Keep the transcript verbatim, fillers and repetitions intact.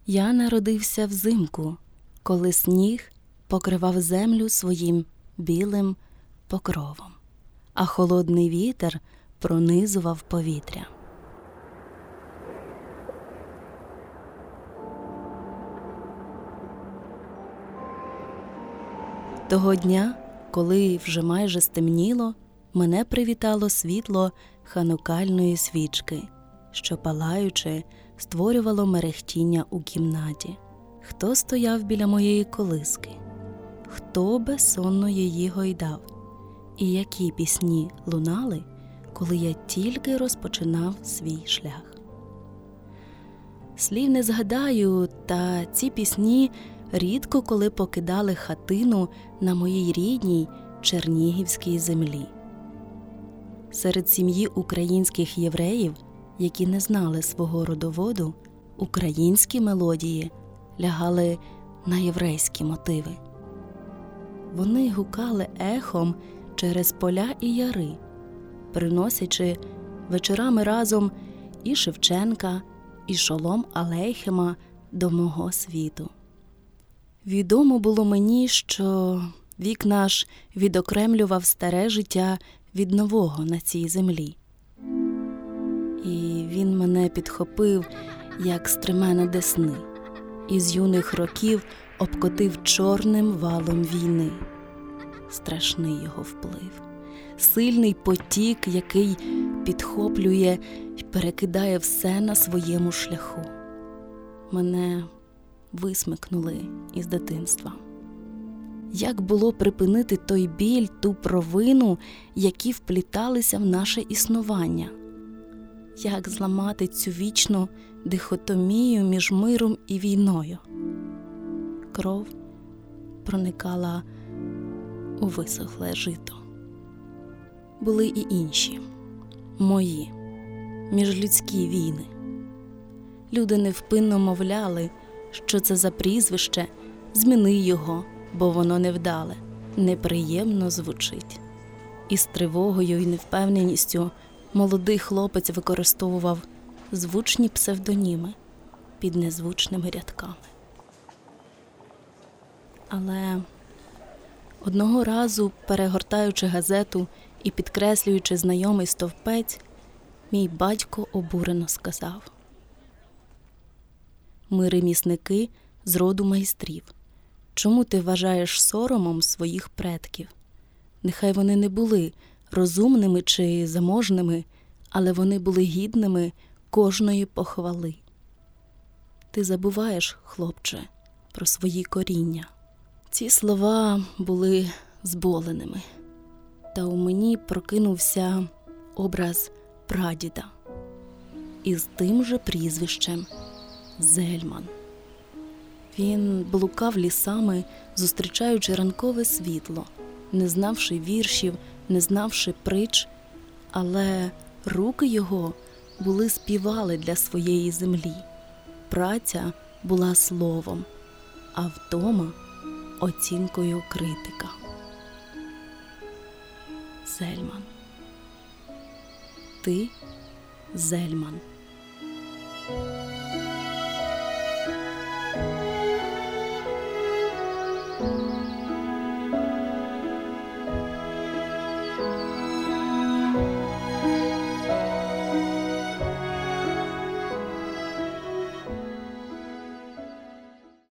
Я народився взимку, коли сніг покривав землю своїм білим покровом, а холодний вітер пронизував повітря. Того дня, коли вже майже стемніло, мене привітало світло ханукальної свічки, що, палаючи, створювало мерехтіння у кімнаті. Хто стояв біля моєї колиски? Хто безсонно її гойдав? І які пісні лунали, коли я тільки розпочинав свій шлях? Слів не згадаю, та ці пісні рідко коли покидали хатину на моїй рідній чернігівській землі. Серед сім'ї українських євреїв, які не знали свого родоводу, українські мелодії лягали на єврейські мотиви. Вони гукали ехом через поля і яри, приносячи вечорами разом і Шевченка, і Шолом Алейхема до мого світу. Відомо було мені, що вік наш відокремлював старе життя від нового на цій землі. І він мене підхопив, як стремена десни, і з юних років обкотив чорним валом війни. Страшний його вплив, сильний потік, який підхоплює і перекидає все на своєму шляху. Мене висмикнули із дитинства. Як було припинити той біль, ту провину, які впліталися в наше існування? Як зламати цю вічну дихотомію між миром і війною? Кров проникала у висохле жито. Були і інші, мої, міжлюдські війни. Люди невпинно мовляли, що це за прізвище, зміни його, бо воно невдале, неприємно звучить. І з тривогою і невпевненістю молодий хлопець використовував звучні псевдоніми під незвучними рядками. Але одного разу, перегортаючи газету і підкреслюючи знайомий стовпець, мій батько обурено сказав: «Ми ремісники з роду майстрів. Чому ти вважаєш соромом своїх предків? Нехай вони не були розумними чи заможними, але вони були гідними кожної похвали. Ти забуваєш, хлопче, про свої коріння». Ці слова були зболеними, та у мені прокинувся образ прадіда із тим же прізвищем Зельман. Він блукав лісами, зустрічаючи ранкове світло, не знавши віршів, не знавши притч, але руки його були співали для своєї землі. Праця була словом, а втома – оцінкою критика. Зельман. Ти – Зельман.